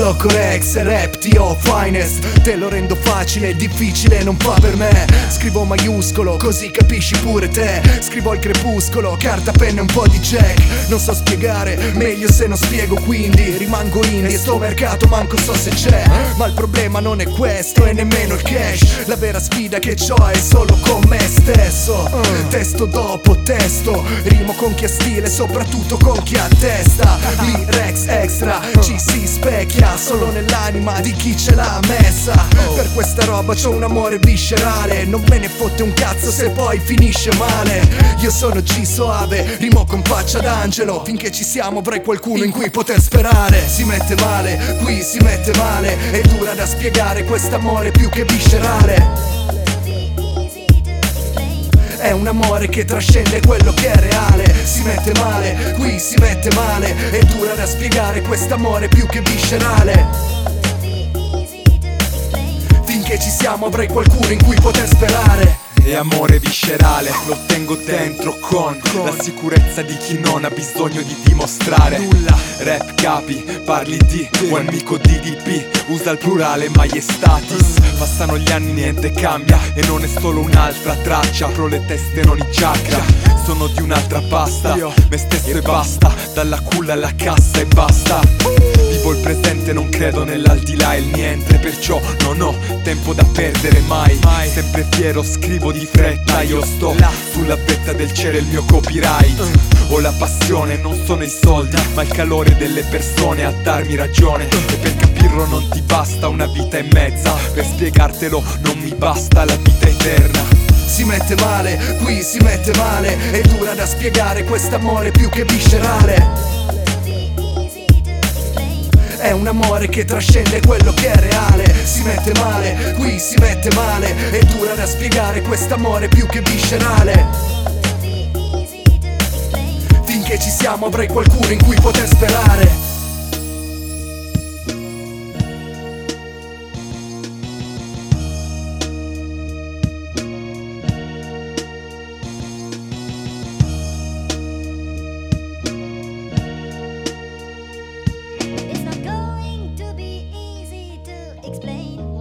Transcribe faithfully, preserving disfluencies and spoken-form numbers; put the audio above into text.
Loco Rex, rap T O finest. Te lo rendo facile, difficile non fa per me. Scrivo maiuscolo, così capisci pure te. Scrivo al crepuscolo, carta, penna e un po' di jack. Non so spiegare, meglio se non spiego, quindi rimango indie e sto mercato manco so se c'è. Ma il problema non è questo e nemmeno il cash. La vera sfida che c'ho è solo con me stesso. Testo dopo testo, rimo con chi ha stile, soprattutto con chi ha testa. L-Rex extra, ci si specchia solo nell'anima di chi ce l'ha messa. Per questa roba c'ho un amore viscerale, non me ne fotte un cazzo se poi finisce male. Io sono G soave, rimo con faccia d'angelo. Finché ci siamo avrai qualcuno in cui poter sperare. Si mette male, qui si mette male. È dura da spiegare quest'amore più che viscerale. È un amore che trascende quello che è reale. Si mette male, qui si mette male. È dura da spiegare quest'amore più che viscerale. Finché ci siamo avrai qualcuno in cui poter sperare. E amore viscerale, lo tengo dentro con la sicurezza di chi non ha bisogno di dimostrare nulla. Rap capi, parli di un amico D D P, usa il plurale maiestatis. Passano gli anni, niente cambia e non è solo un'altra traccia. Apro le teste, non i chakra, sono di un'altra pasta. Me stesso e basta, dalla culla alla cassa e basta. Vivo il presente, non credo nell'aldilà e il niente. Perciò non ho tempo da perdere mai. Sempre fiero, scrivo di fretta. Io sto sulla vetta del cielo, il mio copyright. Ho la passione, non sono i soldi, ma il calore delle persone a darmi ragione. E per capirlo non ti basta una vita e mezza. Per spiegartelo non mi basta la vita eterna. Si mette male, qui si mette male. È dura da spiegare quest'amore più che viscerale. È un amore che trascende quello che è reale. Si mette male, qui si mette male. È dura da spiegare quest'amore più che viscerale. Finché ci siamo avrai qualcuno in cui poter sperare. It's not going to be easy to explain.